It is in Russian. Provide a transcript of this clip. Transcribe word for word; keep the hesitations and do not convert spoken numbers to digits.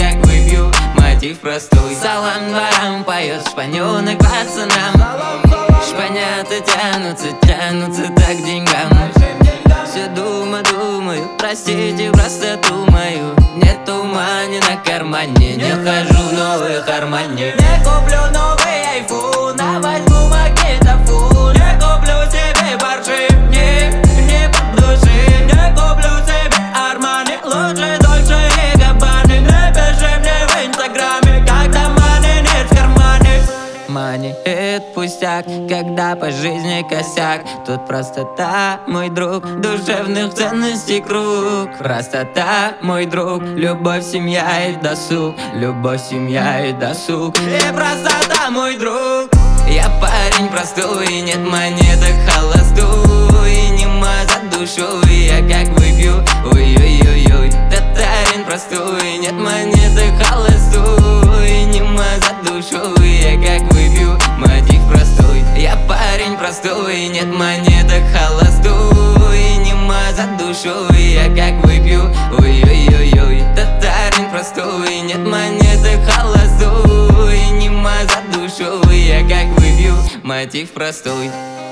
как выпью, мотив простой. Салам дворам поет шпанёнок пацанам. Шпанята тянутся, тянутся так к деньгам. Все думаю, думаю, простите простоту мою. Нет ума ни на кармане, не хожу в новых Армани. Не куплю новый айфон, а возьму магнитофон. Не куплю себе Порше, не, не по душе. Не куплю себе Армани, лучше Дольче и Габбани. Не пиши мне в инстаграме, когда мани нет в кармане. Мани — это пустяк, когда по жизни косяк. Тут простота, мой друг, душевных ценностей круг. Простота, мой друг, любовь, семья и досуг. Любовь, семья и досуг. И простота, мой друг. Я парень простой, нет монеток холостой. И нема за душу, и я как выпью, ой-ой-ой-ой. Татарин простой, нет монеток холостой. И нема за душу, и я как выпью, мотив простой. Я парень простой, нет монеток холостой. И нема за душу, и я как выпью, ой-ой-ой-ой. Татарин простой, нет монеток холостой. И нема за душу, и я как выпью, мотив простой.